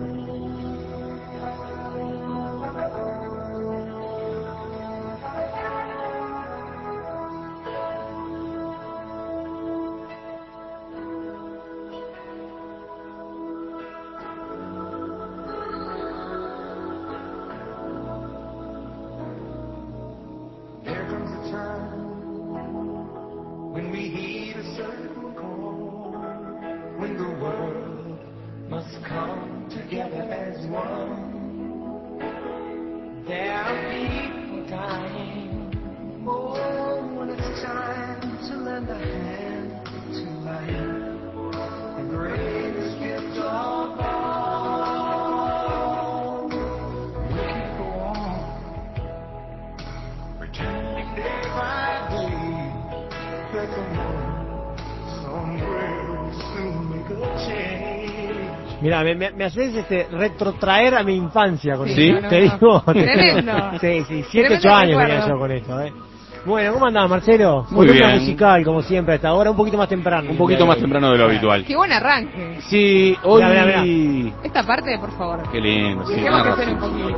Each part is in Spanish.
Mira, me haces retrotraer a mi infancia con ¿Sí? esto. Te digo. Tremendo. Sí, 7, 8 años tenía yo con esto, Bueno, ¿cómo andás, Marcelo? Muy bien. Musical, como siempre, hasta ahora un poquito más temprano. Un poquito más temprano de lo habitual. Qué buen arranque. Sí, hoy... Mirá. Esta parte, por favor. Qué lindo, sí. Dejemos que suene un poquito.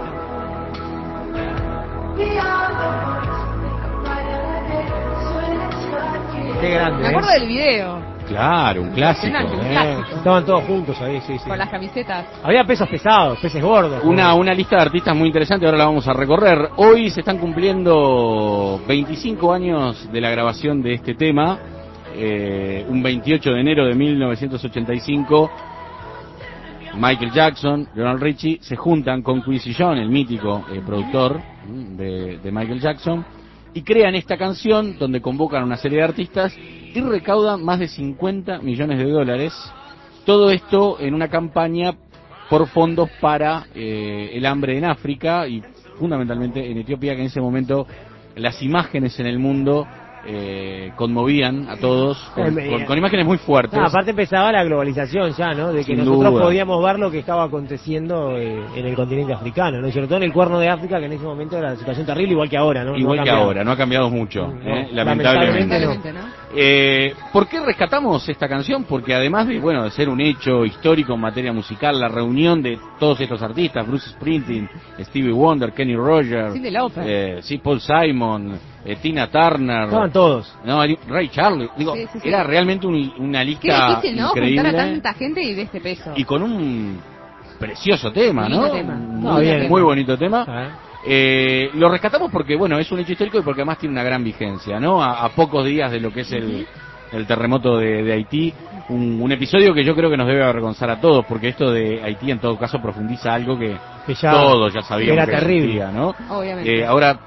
Qué grande. Me acuerdo del video. Claro, un clásico. Impresionante, un clásico. Estaban todos juntos ahí, sí. Con las camisetas. Había pesos pesados, peces gordos. Una lista de artistas muy interesante, ahora la vamos a recorrer. Hoy se están cumpliendo 25 años de la grabación de este tema. Un 28 de enero de 1985, Michael Jackson, Lionel Richie se juntan con Quincy Jones, el mítico productor de Michael Jackson, y crean esta canción donde convocan a una serie de artistas y recaudan más de 50 millones de dólares. Todo esto en una campaña por fondos para el hambre en África y fundamentalmente en Etiopía, que en ese momento las imágenes en el mundo conmovían a todos con imágenes muy fuertes. Aparte empezaba la globalización ya, ¿no? De que Sin nosotros duda podíamos ver lo que estaba aconteciendo en el continente africano, ¿no? Y sobre todo en el Cuerno de África, que en ese momento era una situación terrible, igual que ahora, ¿no? Igual que ahora, no ha cambiado mucho, lamentablemente. ¿No? ¿Por qué rescatamos esta canción? Porque además de ser un hecho histórico en materia musical, la reunión de todos estos artistas, Bruce Springsteen, Stevie Wonder, Kenny Rogers, Paul Simon, Tina Turner, estaban todos. No, Ray Charles, era realmente una lista Qué difícil, ¿no? increíble. Juntar a tanta gente y de este peso. Y con un precioso tema, ¿no? Muy bonito tema. Lo rescatamos porque, es un hecho histórico y porque además tiene una gran vigencia, ¿no? A pocos días de lo que es el terremoto de Haití, un episodio que yo creo que nos debe avergonzar a todos, porque esto de Haití en todo caso profundiza algo que ya todos ya sabíamos era que terrible, existía, ¿no? Obviamente. Ahora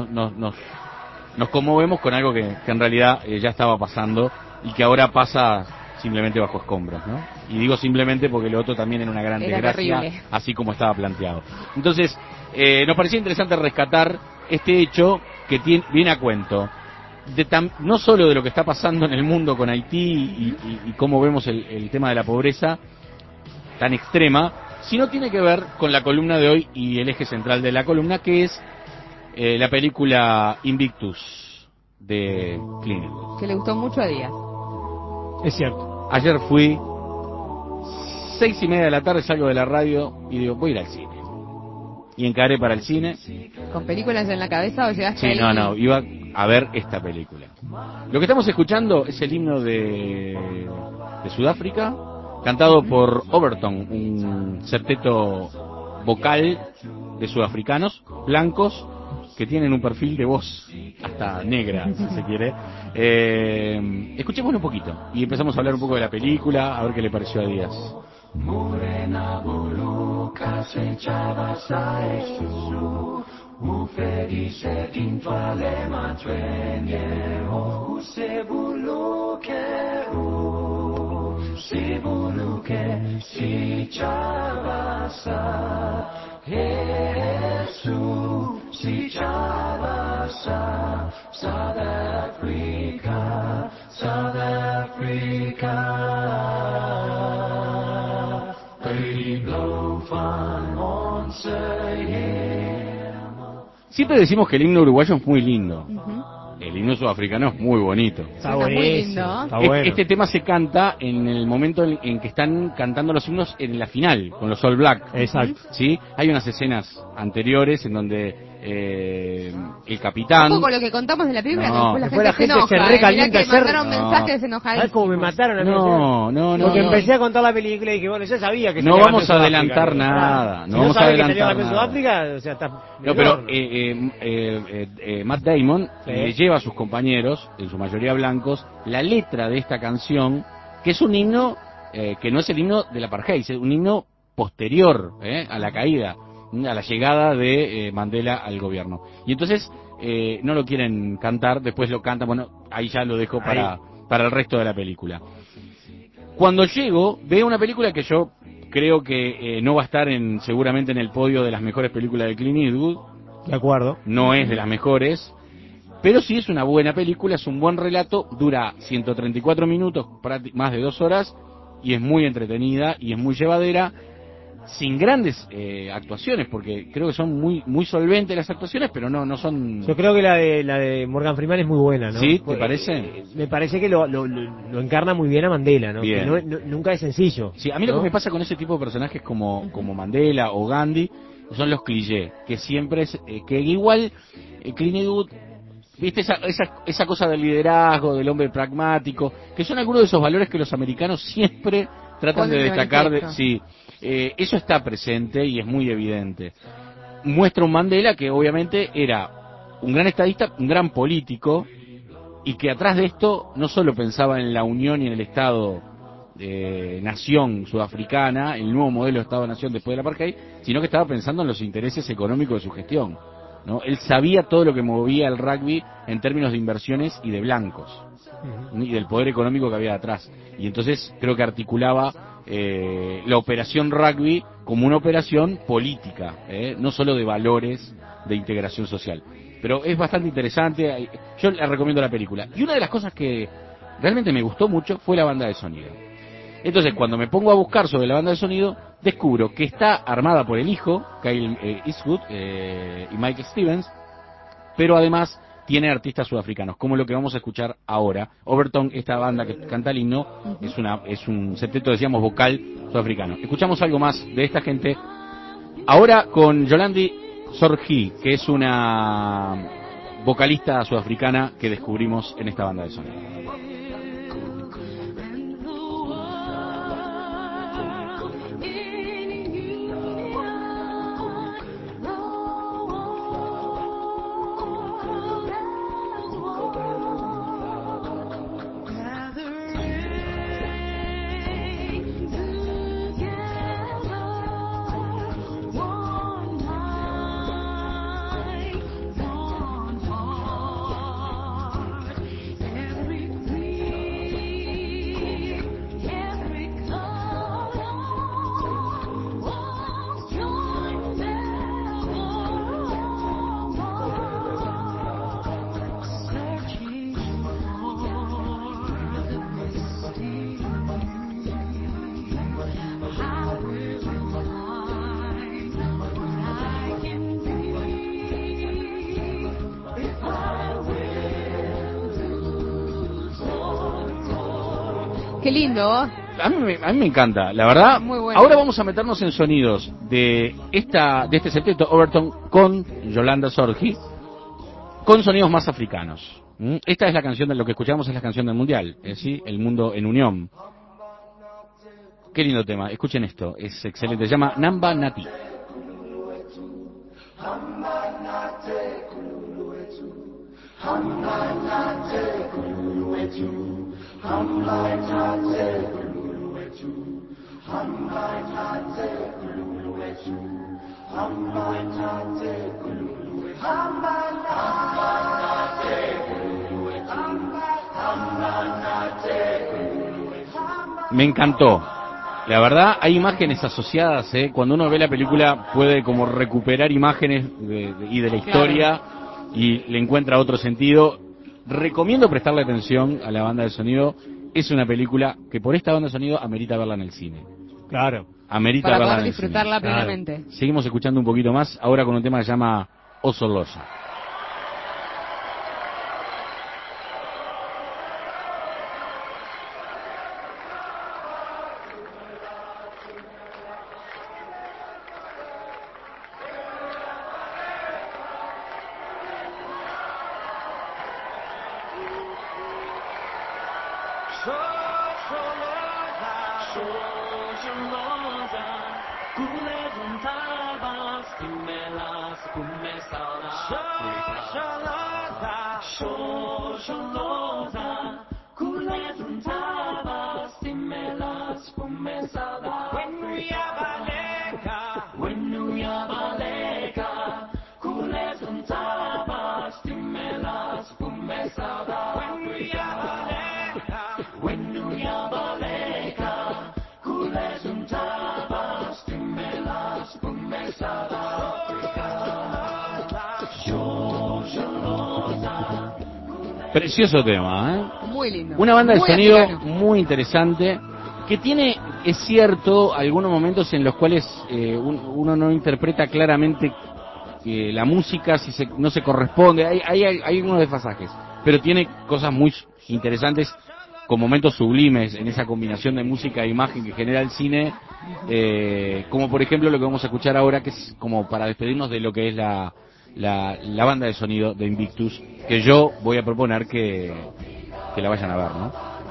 nos conmovemos con algo que en realidad ya estaba pasando y que ahora pasa simplemente bajo escombros, ¿no? Y digo simplemente porque lo otro también era una gran desgracia, así como estaba planteado. Entonces, nos parecía interesante rescatar este hecho que viene a cuento no solo de lo que está pasando en el mundo con Haití y cómo vemos el tema de la pobreza tan extrema, sino tiene que ver con la columna de hoy y el eje central de la columna, que es la película Invictus de Clint Eastwood. Que le gustó mucho a Díaz. Es cierto. Ayer fui 6:30 de la tarde, salgo de la radio y digo, voy a ir al cine. Y encaré para el cine. ¿Con películas en la cabeza o llegaste ahí? No, iba a ver esta película. Lo que estamos escuchando es el himno de Sudáfrica, cantado por Overton, un septeto vocal de sudafricanos, blancos, que tienen un perfil de voz hasta negra, si se quiere. Escuchémoslo un poquito y empezamos a hablar un poco de la película, a ver qué le pareció a Díaz. Morena buluka senchaba saesusu ufedise dintwale matwenye usebuluke usebuluke si chabasa Yesu si chabasa South Africa South Africa. Siempre decimos que el himno uruguayo es muy lindo. el himno sudafricano es muy bonito. Está muy buenísimo. lindo. Está bueno. Este tema se canta en el momento en que están cantando los himnos en la final, con los All Black. Exacto. ¿Sí? Hay unas escenas anteriores en donde el capitán... Un poco lo que contamos de la película, No. que Después la la gente gente se enoja. se recalienta Mirá que ayer. mandaron No. mensajes enojadísimos. ¿Sabes cómo me mataron a mí? No. Porque empecé a contar la película y dije, bueno, yo sabía que No salía vamos a campeón adelantar Sudáfrica, nada, Si no vamos a sabes que adelantar salía campeón nada. Sudáfrica, o sea, está... No, pero horno. Matt Damon Sí. le lleva a sus compañeros, en su mayoría blancos, la letra de esta canción, que es un himno que no es el himno del apartheid, es un himno posterior a la caída, a la llegada de Mandela al gobierno. Y entonces no lo quieren cantar, después lo cantan, bueno, ahí ya lo dejo para el resto de la película. Cuando llego, veo una película que yo creo que no va a estar seguramente en el podio de las mejores películas de Clint Eastwood. De acuerdo. No es de las mejores, pero sí es una buena película, es un buen relato, dura 134 minutos, más de 2 horas, y es muy entretenida y es muy llevadera, sin grandes actuaciones, porque creo que son muy solventes las actuaciones, pero no son... Yo creo que la de Morgan Freeman es muy buena, ¿no? ¿Sí? ¿Te parece? Me parece que lo encarna muy bien a Mandela, ¿no? Bien. Que nunca es sencillo. Sí, a mí lo que me pasa con ese tipo de personajes como Mandela o Gandhi son los clichés, que siempre es que igual Clint Eastwood, viste esa cosa del liderazgo, del hombre pragmático, que son algunos de esos valores que los americanos siempre tratan de destacar. Sí, eso está presente y es muy evidente. Muestra un Mandela que obviamente era un gran estadista, un gran político, y que atrás de esto no solo pensaba en la unión y en el Estado nación sudafricana, el nuevo modelo de Estado-nación después del apartheid, sino que estaba pensando en los intereses económicos de su gestión, ¿no? Él sabía todo lo que movía el rugby en términos de inversiones y de blancos, y del poder económico que había detrás. Y entonces creo que articulaba la operación rugby como una operación política, no solo de valores de integración social. Pero es bastante interesante, yo le recomiendo la película. Y una de las cosas que realmente me gustó mucho fue la banda de sonido. Entonces, cuando me pongo a buscar sobre la banda de sonido, descubro que está armada por el hijo, Kyle Eastwood, y Mike Stevens, pero además tiene artistas sudafricanos, como lo que vamos a escuchar ahora. Overton, esta banda que canta el himno, es un septeto, decíamos, vocal sudafricano. Escuchamos algo más de esta gente, ahora con Yolandi Sorgi, que es una vocalista sudafricana que descubrimos en esta banda de sonido. Qué lindo. A mí me encanta, la verdad. Muy bueno. Ahora vamos a meternos en sonidos de este septeto Overton con Yolanda Sorgi, con sonidos más africanos. Esta es la canción de lo que escuchamos, es la canción del mundial, ¿sí? El mundo en unión. Qué lindo tema, escuchen esto, es excelente, se llama Namba Nati. Me encantó. La verdad, hay imágenes asociadas, cuando uno ve la película puede como recuperar imágenes y de la historia, y le encuentra otro sentido. Recomiendo prestarle atención a la banda de sonido. Es una película que por esta banda de sonido amerita verla en el cine. Claro. Amerita Para verla poder en el disfrutarla cine. plenamente. Seguimos escuchando un poquito más, ahora con un tema que se llama Oso Losa. Precioso tema, ¿eh? Muy lindo. Una banda de Muy sonido africano. muy interesante, que tiene, es cierto, algunos momentos en los cuales uno no interpreta claramente la música, si no se corresponde, hay algunos desfasajes, pero tiene cosas muy interesantes, con momentos sublimes en esa combinación de música e imagen que genera el cine, como por ejemplo lo que vamos a escuchar ahora, que es como para despedirnos de lo que es la banda de sonido de Invictus, que yo voy a proponer que la vayan a ver, ¿no?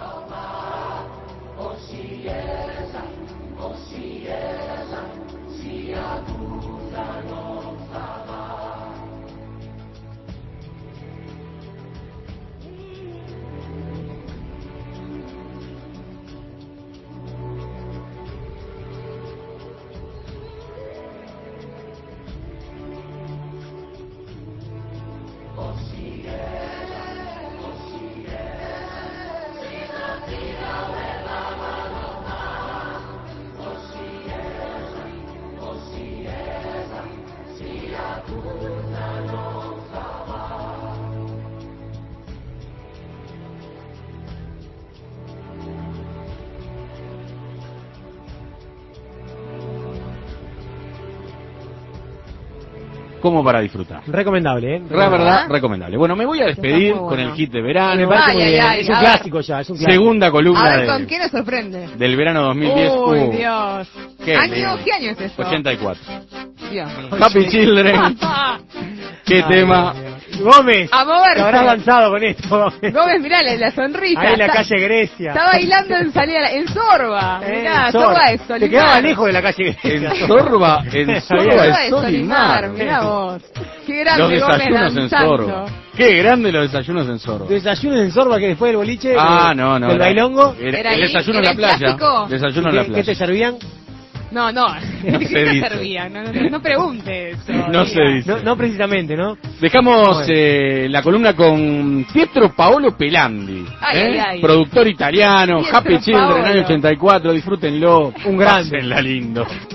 Como para disfrutar. Recomendable, ¿eh? La verdad, recomendable. Bueno, me voy a despedir Está muy con bueno. el hit de verano. Me parece Ay, muy ay, bien. ay, Es un a ver. clásico ya, es un clásico. Segunda columna A ver, ¿con qué nos sorprende? del verano 2010. Uy, Dios. Qué lindo. ¿Qué año es eso? 84. Dios. Happy Children. Qué tema. Gómez, A moverse. te habrás lanzado con esto, Gómez. Gómez, mirá la sonrisa. Ahí en la Está- calle Grecia. Está bailando en salida, en Sorba. Mirá, Sorba. Sorba es Te Solimar. quedaba lejos de la calle Grecia. En Sorba es Sol y Mar. Mirá vos. Qué Los grande Gómez desayunos en danzando. Sorba. Qué grande los desayunos en Sorba. Desayunos en Sorba que después del boliche. No. Del era- bailongo. Era Era el ahí, desayuno en era la playa. clásico. Desayuno en la ¿Qué te playa. servían? No, se ¿qué te dice. servía? No pregunte eso. No se diga. dice. No precisamente, ¿no? Dejamos la columna con Pietro Paolo Pelandi, Ay, ay. productor italiano, Pietro Happy Children, Paolo. año 84, disfrútenlo, Un grande. pásenla lindo.